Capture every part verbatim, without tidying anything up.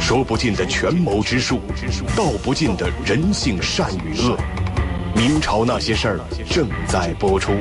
说不尽的权谋之术，道不尽的人性善与恶。明朝那些事儿正在播出。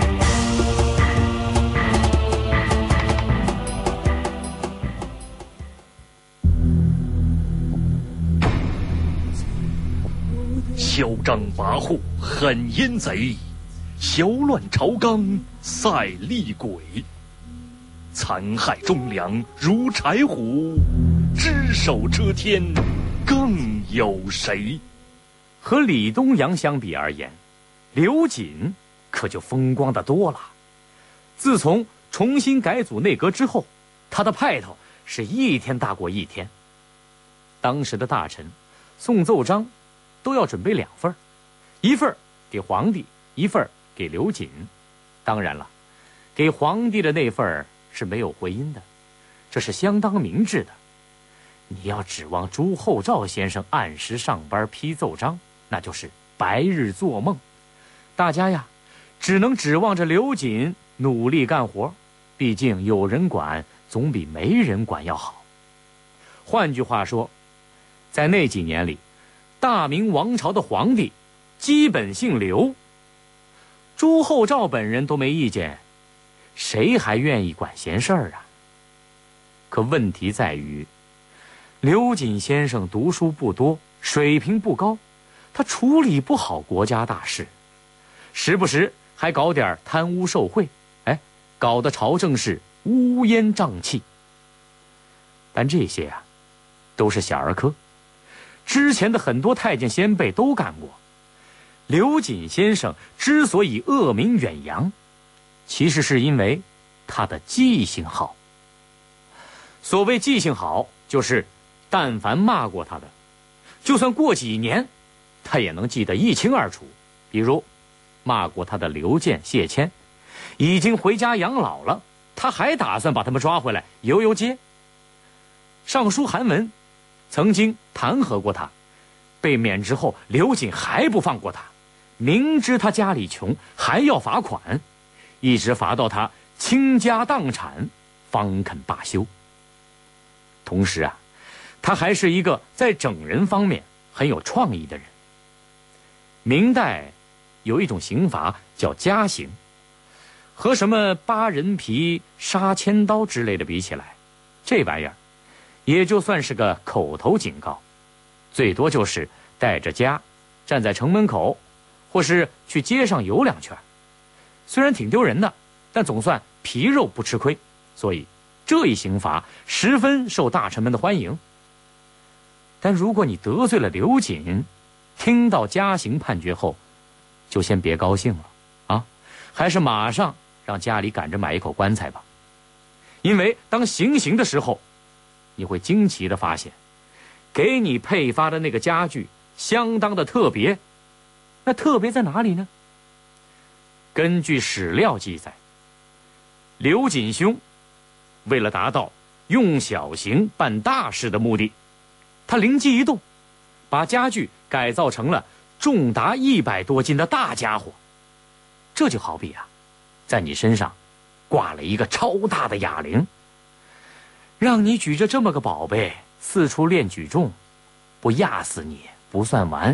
嚣张跋扈，狠阴贼，淆乱朝纲，赛厉鬼。残害忠良如柴虎，只手遮天，更有谁？ 和李东阳相比而言，刘瑾可就风光的多了。自从重新改组内阁之后，他的派头是一天大过一天。当时的大臣送奏章都要准备两份，一份给皇帝，一份给刘瑾。当然了，给皇帝的那份是没有回音的，这是相当明智的。你要指望朱厚照先生按时上班批奏章，那就是白日做梦。大家呀，只能指望着刘瑾努力干活，毕竟有人管总比没人管要好。换句话说，在那几年里，大明王朝的皇帝基本姓刘，朱厚照本人都没意见，谁还愿意管闲事儿啊？可问题在于，刘瑾先生读书不多，水平不高，他处理不好国家大事，时不时还搞点贪污受贿，哎，搞得朝政是乌烟瘴气。但这些啊，都是小儿科，之前的很多太监先辈都干过。刘瑾先生之所以恶名远扬，其实是因为他的记性好。所谓记性好，就是但凡骂过他的，就算过几年，他也能记得一清二楚。比如骂过他的刘建、谢谦，已经回家养老了，他还打算把他们抓回来游游街。尚书韩文曾经弹劾过他，被免之后，刘瑾还不放过他，明知他家里穷，还要罚款，一直罚到他倾家荡产，方肯罢休。同时啊，他还是一个在整人方面很有创意的人。明代有一种刑罚叫枷刑，和什么扒人皮、杀千刀之类的比起来，这玩意儿也就算是个口头警告，最多就是带着枷站在城门口，或是去街上游两圈。虽然挺丢人的，但总算皮肉不吃亏，所以这一刑罚十分受大臣们的欢迎。但如果你得罪了刘瑾，听到枷刑判决后，就先别高兴了啊，还是马上让家里赶着买一口棺材吧。因为当行刑的时候，你会惊奇地发现，给你配发的那个家具相当的特别。那特别在哪里呢？根据史料记载，刘瑾兄为了达到用小刑办大事的目的，他灵机一动，把家具改造成了重达一百多斤的大家伙。这就好比啊，在你身上挂了一个超大的哑铃，让你举着这么个宝贝四处练举重，不压死你不算完。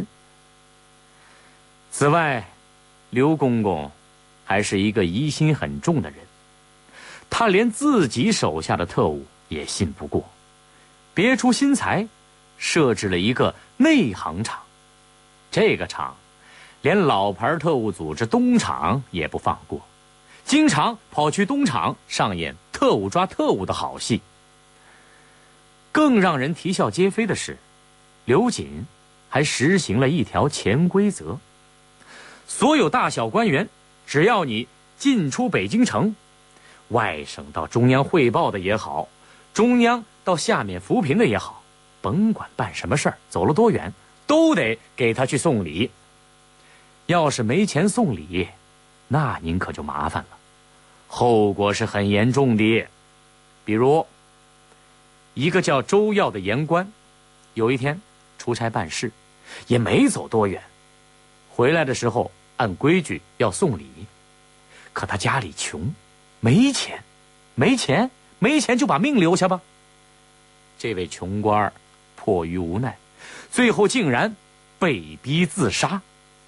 此外，刘公公还是一个疑心很重的人，他连自己手下的特务也信不过，别出心裁，设置了一个内行厂。这个厂连老牌特务组织东厂也不放过，经常跑去东厂上演特务抓特务的好戏。更让人啼笑皆非的是，刘瑾还实行了一条潜规则，所有大小官员，只要你进出北京城，外省到中央汇报的也好，中央到下面扶贫的也好，甭管办什么事儿，走了多远，都得给他去送礼。要是没钱送礼，那您可就麻烦了，后果是很严重的。比如一个叫周耀的言官，有一天出差办事，也没走多远，回来的时候按规矩要送礼，可他家里穷，没钱，没钱，没钱就把命留下吧。这位穷官迫于无奈，最后竟然被逼自杀。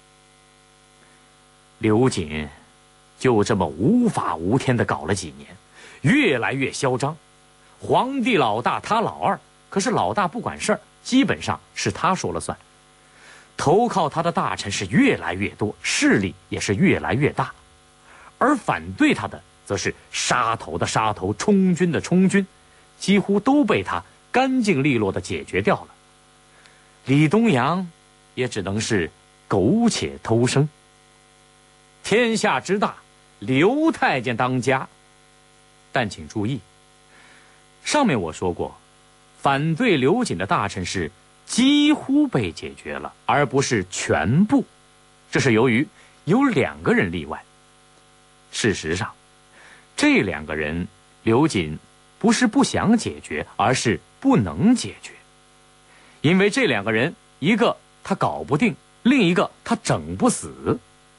刘瑾就这么无法无天地搞了几年，越来越嚣张。皇帝老大，他老二，可是老大不管事儿，基本上是他说了算。投靠他的大臣是越来越多，势力也是越来越大，而反对他的则是杀头的杀头，充军的充军，几乎都被他干净利落地解决掉了。李东阳也只能是苟且偷生。天下之大，刘太监当家。但请注意，上面我说过，反对刘瑾的大臣是几乎被解决了，而不是全部。这是由于有两个人例外。事实上，这两个人刘瑾不是不想解决，而是不能解决。因为这两个人，一个他搞不定，另一个他整不死。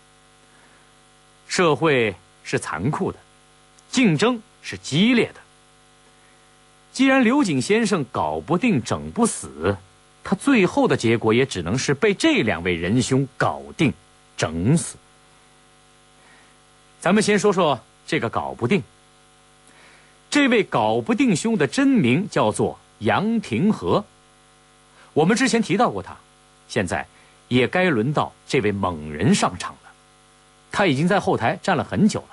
社会是残酷的，竞争是激烈的。既然刘瑾先生搞不定，整不死，他最后的结果也只能是被这两位仁兄搞定整死。咱们先说说这个搞不定。这位搞不定兄的真名叫做杨廷和，我们之前提到过他，现在也该轮到这位猛人上场了。他已经在后台站了很久了。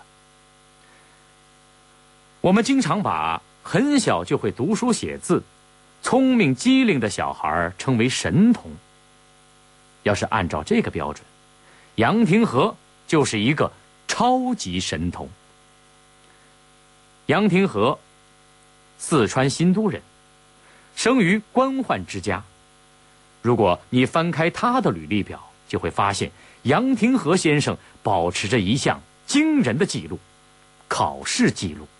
我们经常把很小就会读书写字、聪明机灵的小孩称为神童。要是按照这个标准，杨廷和就是一个超级神童。杨廷和，四川新都人，生于官宦之家。如果你翻开他的履历表，就会发现杨廷和先生保持着一项惊人的记录——考试记录。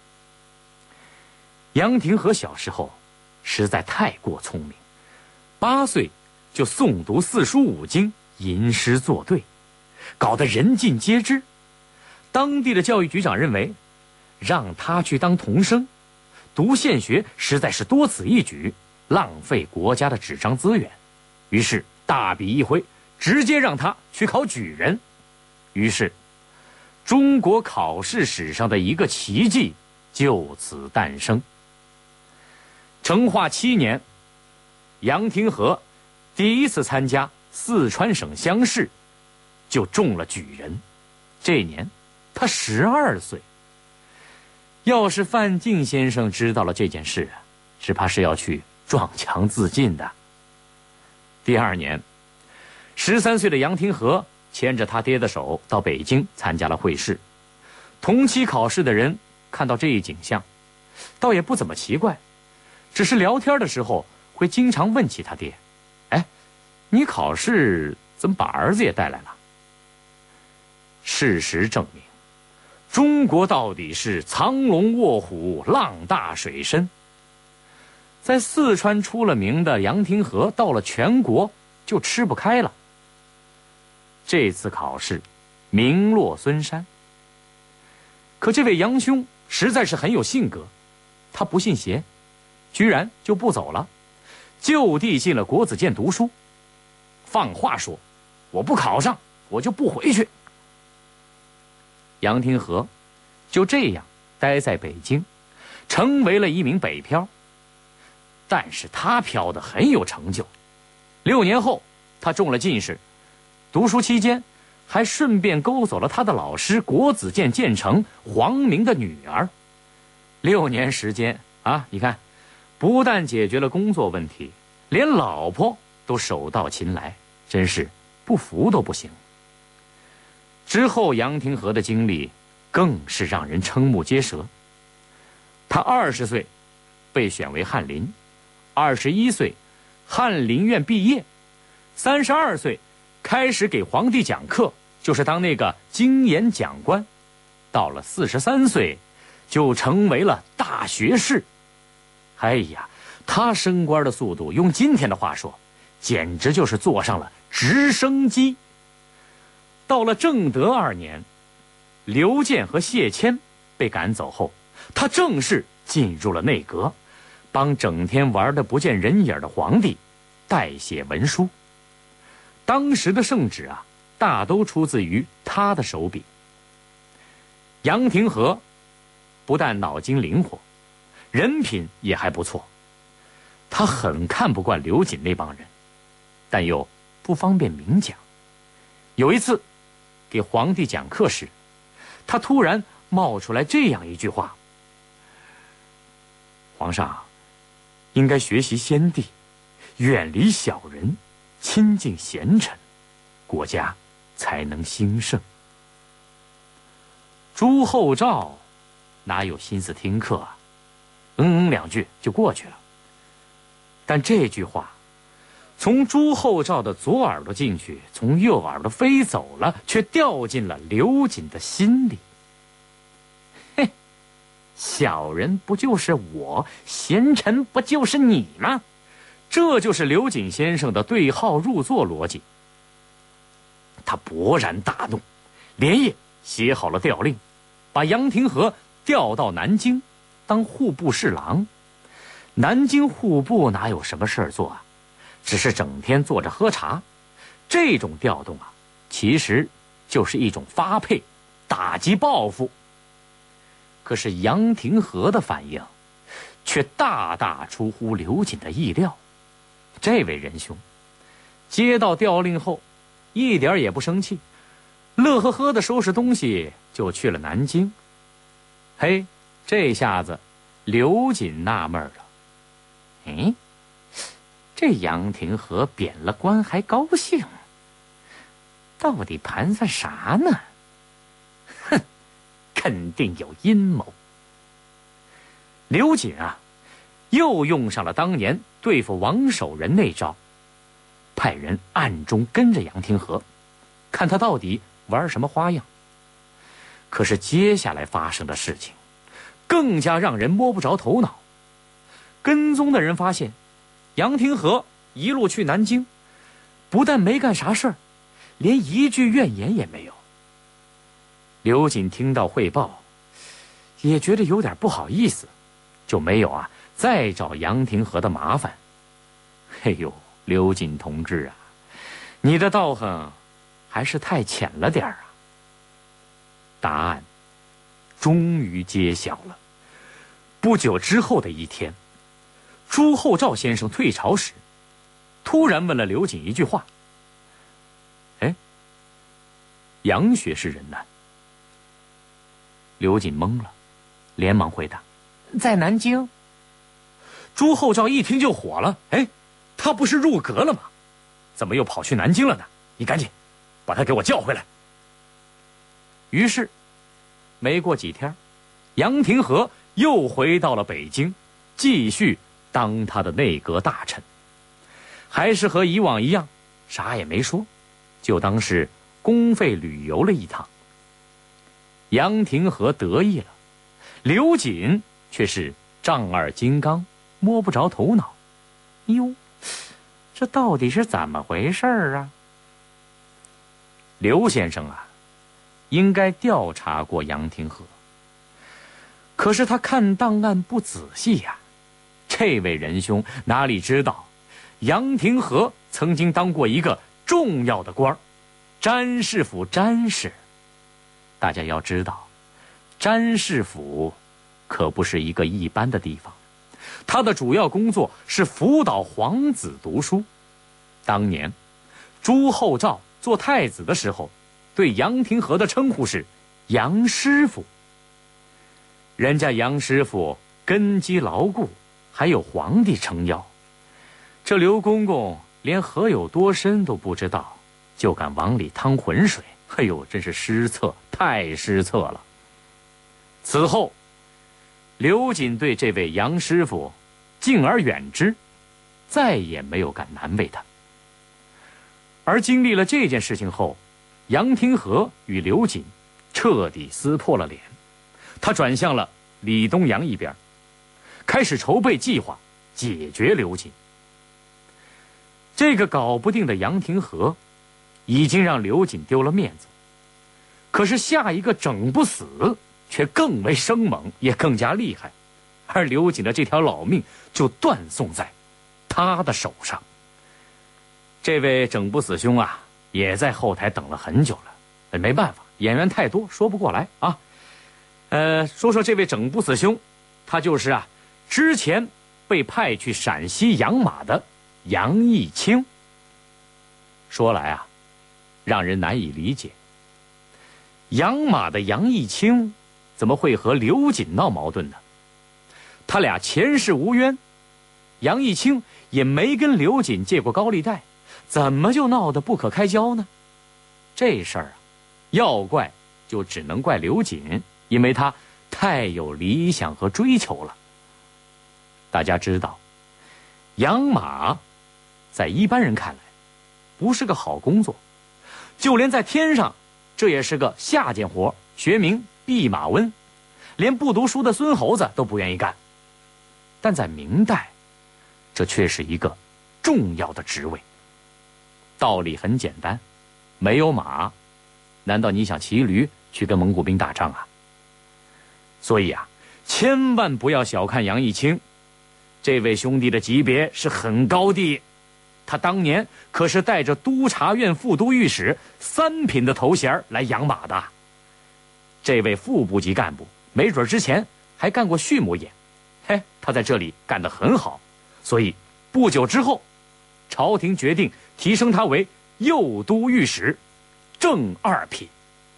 杨廷和小时候实在太过聪明，八岁就诵读四书五经，吟诗作对，搞得人尽皆知。当地的教育局长认为，让他去当童生，读县学实在是多此一举，浪费国家的纸张资源。于是大笔一挥，直接让他去考举人。于是中国考试史上的一个奇迹就此诞生。成化七年，杨廷和第一次参加四川省乡试，就中了举人。这年他十二岁。要是范进先生知道了这件事，只怕是要去撞墙自尽的。第二年，十三岁的杨廷和牵着他爹的手到北京参加了会试。同期考试的人看到这一景象，倒也不怎么奇怪，只是聊天的时候会经常问起他爹：“哎，你考试怎么把儿子也带来了？”事实证明，中国到底是藏龙卧虎，浪大水深。在四川出了名的杨廷和，到了全国就吃不开了。这次考试名落孙山。可这位杨兄实在是很有性格，他不信邪，居然就不走了，就地进了国子监读书。放话说，我不考上，我就不回去。杨廷和就这样待在北京，成为了一名北漂。但是他漂得很有成就。六年后，他中了进士。读书期间，还顺便勾走了他的老师国子监监丞黄明的女儿。六年时间啊，你看，不但解决了工作问题，连老婆都手到擒来，真是不服都不行。之后杨廷和的经历更是让人瞠目结舌。他二十岁被选为翰林，二十一岁翰林院毕业，三十二岁开始给皇帝讲课，就是当那个经研讲官。到了四十三岁就成为了大学士。哎呀，他升官的速度，用今天的话说，简直就是坐上了直升机。到了正德二年，刘健和谢谦被赶走后，他正式进入了内阁，帮整天玩得不见人影的皇帝代写文书。当时的圣旨啊，大都出自于他的手笔。杨廷和不但脑筋灵活，人品也还不错。他很看不惯刘瑾那帮人，但又不方便明讲。有一次给皇帝讲课时，他突然冒出来这样一句话：皇上应该学习先帝，远离小人，亲近贤臣，国家才能兴盛。朱厚照哪有心思听课啊？嗯嗯两句就过去了。但这句话从朱厚照的左耳朵进去，从右耳朵飞走了，却掉进了刘瑾的心里。嘿，小人不就是我，贤臣不就是你吗？这就是刘瑾先生的对号入座逻辑。他勃然大怒，连夜写好了调令，把杨廷和调到南京当户部侍郎。南京户部哪有什么事儿做啊？只是整天坐着喝茶。这种调动啊，其实就是一种发配，打击报复。可是杨廷和的反应却大大出乎刘瑾的意料。这位仁兄接到调令后一点也不生气，乐呵呵地收拾东西就去了南京。嘿，这下子刘瑾纳闷了，哎，这杨廷和贬了官还高兴，到底盘算啥呢？哼，肯定有阴谋。刘瑾啊，又用上了当年对付王守仁那招，派人暗中跟着杨廷和，看他到底玩什么花样。可是接下来发生的事情更加让人摸不着头脑。跟踪的人发现，杨廷和一路去南京，不但没干啥事儿，连一句怨言也没有。刘瑾听到汇报，也觉得有点不好意思，就没有啊再找杨廷和的麻烦。嘿呦，刘瑾同志啊，你的道行还是太浅了点啊。答案终于揭晓了。不久之后的一天，朱厚照先生退朝时，突然问了刘瑾一句话：哎，杨学士人呢？刘瑾懵了，连忙回答：在南京。朱厚照一听就火了：哎，他不是入阁了吗？怎么又跑去南京了呢？你赶紧把他给我叫回来。于是没过几天，杨廷和又回到了北京，继续当他的内阁大臣，还是和以往一样，啥也没说，就当是公费旅游了一趟。杨廷和得意了，刘瑾却是丈二金刚，摸不着头脑。哟，这到底是怎么回事啊？刘先生啊，应该调查过杨廷和，可是他看档案不仔细呀、啊。这位仁兄哪里知道，杨廷和曾经当过一个重要的官儿，詹事府詹事。大家要知道，詹事府可不是一个一般的地方，他的主要工作是辅导皇子读书。当年朱厚照做太子的时候，对杨廷和的称呼是杨师傅。人家杨师傅根基牢固，还有皇帝撑腰，这刘公公连河有多深都不知道，就敢往里趟浑水，哎呦，真是失策，太失策了。此后刘瑾对这位杨师傅敬而远之，再也没有敢难为他。而经历了这件事情后，杨廷和与刘瑾彻底撕破了脸，他转向了李东阳一边，开始筹备计划解决刘瑾。这个搞不定的杨廷和已经让刘瑾丢了面子，可是下一个整不死却更为生猛，也更加厉害，而刘瑾的这条老命就断送在他的手上。 这位整不死兄啊，也在后台等了很久了。没办法，演员太多，说不过来啊。呃，说说这位整不死兄，他就是啊，之前被派去陕西养马的杨义清。说来啊，让人难以理解。养马的杨义清怎么会和刘瑾闹矛盾呢？他俩前世无冤，杨义清也没跟刘瑾借过高利贷，怎么就闹得不可开交呢？这事儿啊，要怪就只能怪刘瑾，因为他太有理想和追求了。大家知道，养马在一般人看来不是个好工作，就连在天上这也是个下贱活，学名弼马温，连不读书的孙猴子都不愿意干。但在明代，这却是一个重要的职位。道理很简单，没有马，难道你想骑驴去跟蒙古兵打仗啊？所以啊，千万不要小看杨义清，这位兄弟的级别是很高的。他当年可是带着督察院副都御史三品的头衔来养马的。这位副部级干部没准之前还干过畜牧业，嘿，他在这里干得很好，所以不久之后，朝廷决定提升他为右都御史，正二品。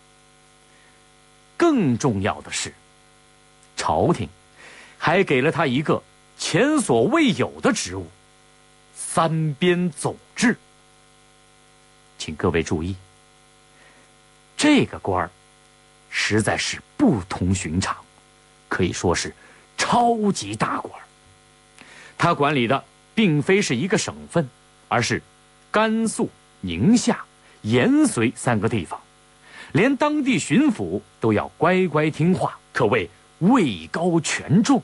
更重要的是，朝廷还给了他一个前所未有的职务——三边总制。请各位注意，这个官儿实在是不同寻常，可以说是超级大官。他管理的并非是一个省份，而是甘肃、宁夏、延绥三个地方，连当地巡抚都要乖乖听话，可谓位高权重。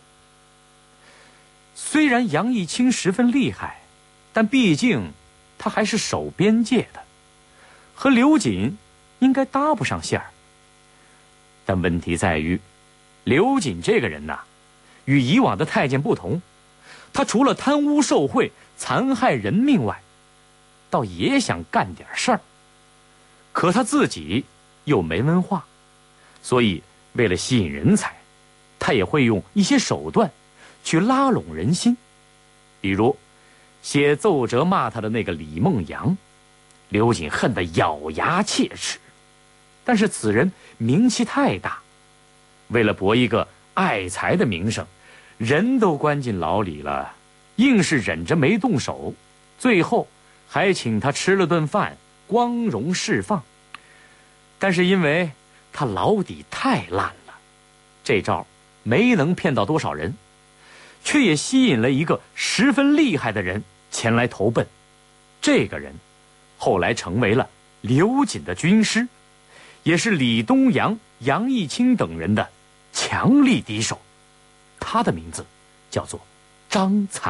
虽然杨义清十分厉害，但毕竟他还是守边界的，和刘瑾应该搭不上线儿。但问题在于，刘瑾这个人呐、啊，与以往的太监不同，他除了贪污受贿、残害人命外，倒也想干点事儿。可他自己又没文化，所以为了吸引人才，他也会用一些手段去拉拢人心。比如写奏折骂他的那个李梦阳，刘瑾恨得咬牙切齿，但是此人名气太大，为了博一个爱财的名声，人都关进牢里了，硬是忍着没动手，最后还请他吃了顿饭，光荣释放。但是因为他牢底太烂了，这招没能骗到多少人，却也吸引了一个十分厉害的人前来投奔。这个人后来成为了刘瑾的军师，也是李东阳、杨义清等人的强力敌手。他的名字叫做张彩。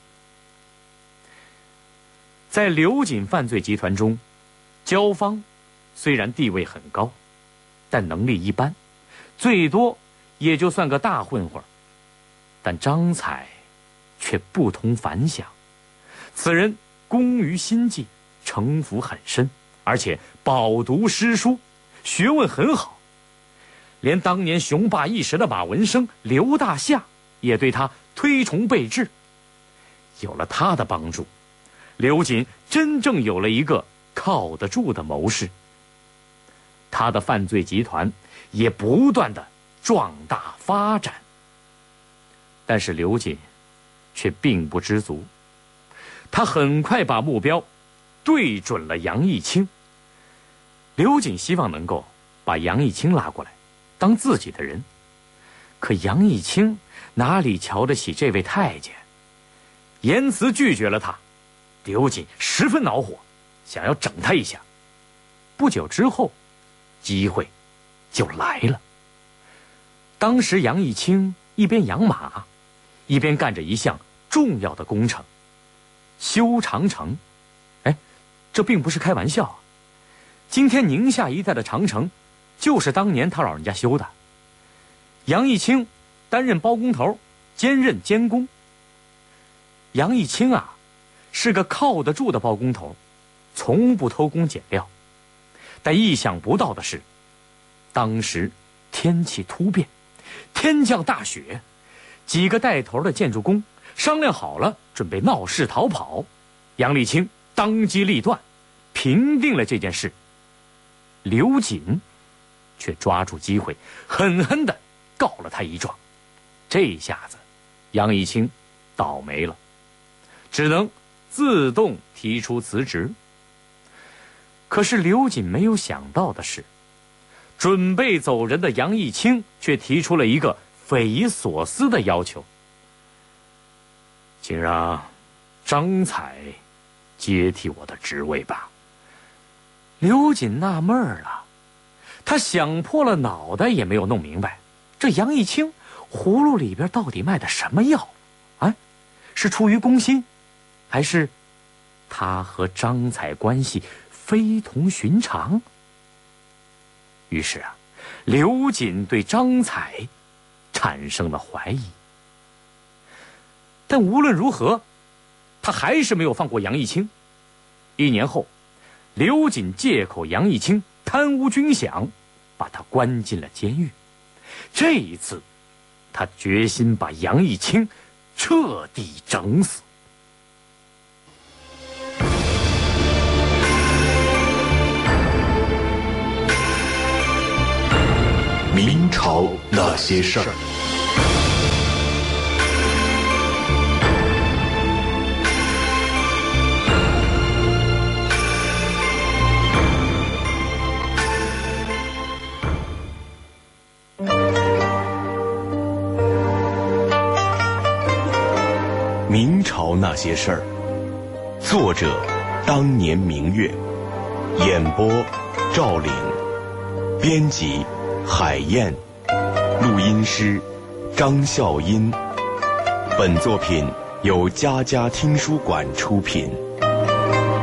在刘瑾犯罪集团中，焦芳虽然地位很高，但能力一般，最多也就算个大混混。但张彩却不同凡响，此人工于心计，城府很深，而且饱读诗书，学问很好。连当年雄霸一时的马文生、刘大夏也对他推崇备至。有了他的帮助，刘瑾真正有了一个靠得住的谋士。他的犯罪集团也不断的壮大发展。但是刘瑾却并不知足，他很快把目标对准了杨义清。刘瑾希望能够把杨义清拉过来当自己的人，可杨义清哪里瞧得起这位太监，言辞拒绝了他。刘瑾十分恼火，想要整他一下。不久之后，机会就来了。当时杨义清一边养马，一边干着一项重要的工程——修长城。哎，这并不是开玩笑啊！今天宁夏一带的长城，就是当年他老人家修的。杨义清担任包工头，兼任监工。杨义清啊，是个靠得住的包工头， 从不偷工减料。但意想不到的是，当时天气突变，天降大雪，几个带头的建筑工商量好了，准备闹事逃跑。杨丽清当机立断，平定了这件事。刘瑾却抓住机会，狠狠地告了他一状。这下子，杨义清倒霉了，只能自动提出辞职。可是刘瑾没有想到的是，准备走人的杨义清却提出了一个匪夷所思的要求，请让张彩接替我的职位吧。刘瑾纳闷了，他想破了脑袋也没有弄明白，这杨义清葫芦里边到底卖的什么药啊？是出于公心，还是他和张彩关系非同寻常？于是啊，刘瑾对张彩产生了怀疑。但无论如何，他还是没有放过杨义清。一年后，刘瑾借口杨义清贪污军饷，把他关进了监狱。这一次，他决心把杨义清彻底整死。 明朝那些事儿。明朝那些事儿，作者当年明月，演播赵岭，编辑海燕，录音师张笑音。本作品由佳佳听书馆出品。